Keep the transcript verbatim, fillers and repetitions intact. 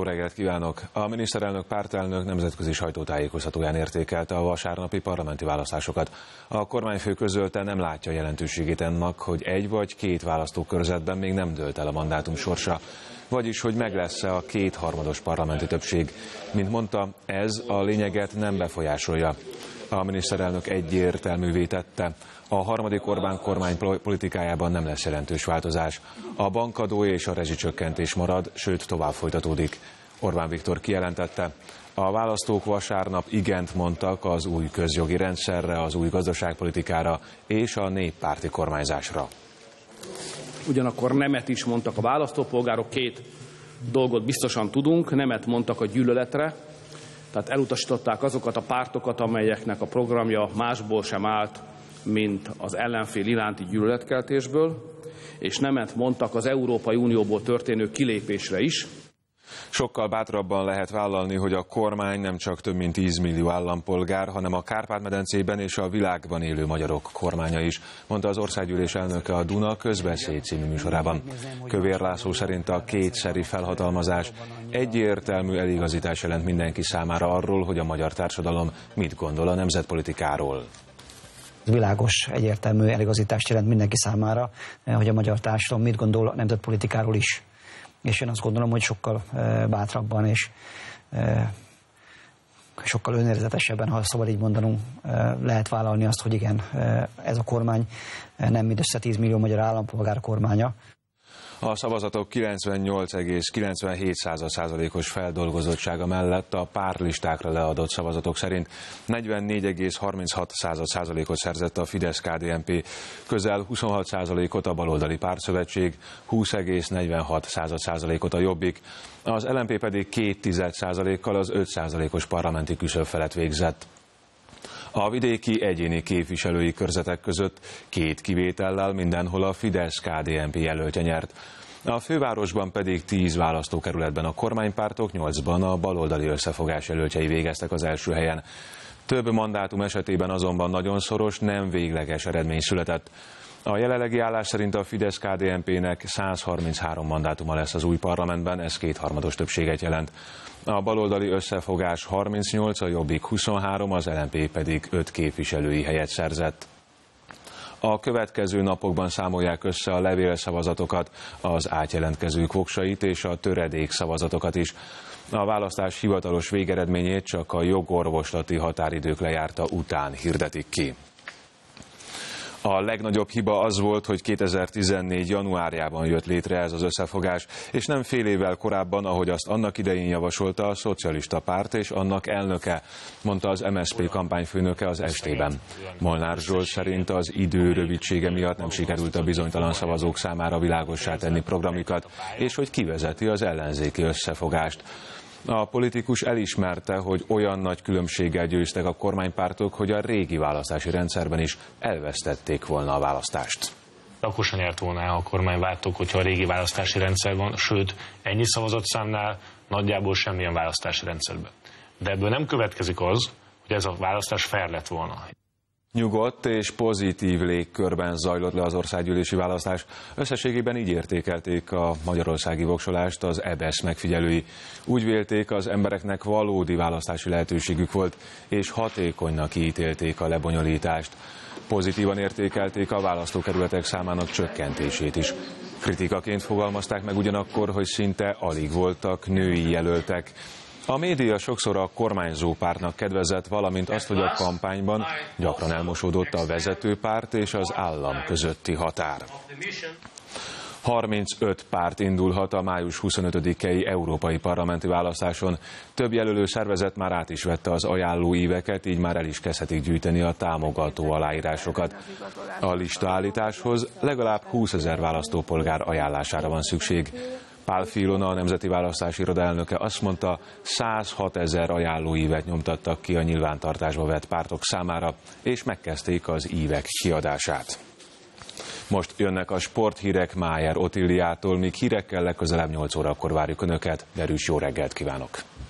reggelt kívánok! A miniszterelnök pártelnök nemzetközi sajtótájékoztatóján értékelte a vasárnapi parlamenti választásokat. A kormányfő közölte, nem látja jelentőségét ennek, hogy egy vagy két választókörzetben még nem dőlt el a mandátum sorsa, vagyis hogy meg lesz-e a kétharmados parlamenti többség. Mint mondta, ez a lényeget nem befolyásolja. A miniszterelnök egyértelművé tette, a harmadik Orbán kormány politikájában nem lesz jelentős változás. A bankadó és a rezsicsökkentés marad, sőt tovább folytatódik. Orbán Viktor kijelentette, a választók vasárnap igent mondtak az új közjogi rendszerre, az új gazdaságpolitikára és a néppárti kormányzásra. Ugyanakkor nemet is mondtak a választópolgárok, két dolgot biztosan tudunk, nemet mondtak a gyűlöletre, tehát elutasították azokat a pártokat, amelyeknek a programja másból sem állt, mint az ellenfél iránti gyűlöletkeltésből, és nemet mondtak az Európai Unióból történő kilépésre is. Sokkal bátrabban lehet vállalni, hogy a kormány nem csak több mint tíz millió állampolgár, hanem a Kárpát-medencében és a világban élő magyarok kormánya is, mondta az Országgyűlés elnöke a Duna Közbeszéd című műsorában. Kövér László szerint a kétszeri felhatalmazás egyértelmű eligazítás jelent mindenki számára arról, hogy a magyar társadalom mit gondol a nemzetpolitikáról. Világos, egyértelmű eligazítást jelent mindenki számára, hogy a magyar társadalom mit gondol a nemzetpolitikáról is. És én azt gondolom, hogy sokkal bátrabban és sokkal önérzetesebben, ha szabad így mondanunk, lehet vállalni azt, hogy igen, ez a kormány nem mindössze tíz millió magyar állampolgár kormánya. A szavazatok kilencvennyolc egész kilencvenhét százalékos feldolgozottsága mellett a pártlistákra leadott szavazatok szerint negyvennégy egész harminchat százalékot szerzett a Fidesz-ká dé en pé, közel huszonhat százalékot a baloldali pártszövetség, húsz egész negyvenhat százalékot a Jobbik, az el en pé pedig két tized százalékkal az öt százalékos parlamenti küszöb felett végzett. A vidéki egyéni képviselői körzetek között két kivétellel mindenhol a Fidesz-ká dé en pé jelöltje nyert. A fővárosban pedig tíz választókerületben a kormánypártok, nyolcban a baloldali összefogás jelöltjei végeztek az első helyen. Több mandátum esetében azonban nagyon szoros, nem végleges eredmény született. A jelenlegi állás szerint a Fidesz-ká dé en pének száz harminchárom mandátuma lesz az új parlamentben, ez kétharmados többséget jelent. A baloldali összefogás harmincnyolc, a Jobbik huszonhárom, az el en pé pedig öt képviselői helyet szerzett. A következő napokban számolják össze a levélszavazatokat, az átjelentkezők voksait és a töredék szavazatokat is. A választás hivatalos végeredményét csak a jogorvoslati határidők lejárta után hirdetik ki. A legnagyobb hiba az volt, hogy kétezer-tizennégy januárjában jött létre ez az összefogás, és nem fél évvel korábban, ahogy azt annak idején javasolta a Szocialista Párt és annak elnöke, mondta az em es zé pé kampányfőnöke az estében. Molnár Zsolt szerint az idő rövidsége miatt nem sikerült a bizonytalan szavazók számára világossá tenni programikat, és hogy kivezeti az ellenzéki összefogást. A politikus elismerte, hogy olyan nagy különbséggel győztek a kormánypártok, hogy a régi választási rendszerben is elvesztették volna a választást. Akkor sem nyert volna a kormányváltók, hogyha a régi választási rendszer van, sőt, ennyi szavazatszámnál nagyjából semmilyen választási rendszerben. De ebből nem következik az, hogy ez a választás fair lett volna. Nyugodt és pozitív légkörben zajlott le az országgyűlési választás. Összességében így értékelték a magyarországi voksolást az é bé e es megfigyelői. Úgy vélték, az embereknek valódi választási lehetőségük volt, és hatékonynak ítélték a lebonyolítást. Pozitívan értékelték a választókerületek számának csökkentését is. Kritikaként fogalmazták meg ugyanakkor, hogy szinte alig voltak női jelöltek. A média sokszor a kormányzó pártnak kedvezett, valamint azt, hogy a kampányban gyakran elmosódott a vezetőpárt és az állam közötti határ. harmincöt párt indulhat a május huszonötödikei európai parlamenti választáson. Több jelölő szervezet már át is vette az ajánlóíveket, így már el is kezdhetik gyűjteni a támogató aláírásokat. A listaállításhoz legalább húszezer választópolgár ajánlására van szükség. Pál Filona, a Nemzeti Választási Iroda elnöke azt mondta, százhatezer ajánlóívet nyomtattak ki a nyilvántartásba vett pártok számára, és megkezdték az ívek kiadását. Most jönnek a sporthírek Májer Otilliától, míg hírekkel legközelebb nyolc órakor várjuk Önöket. Derűs jó reggelt kívánok!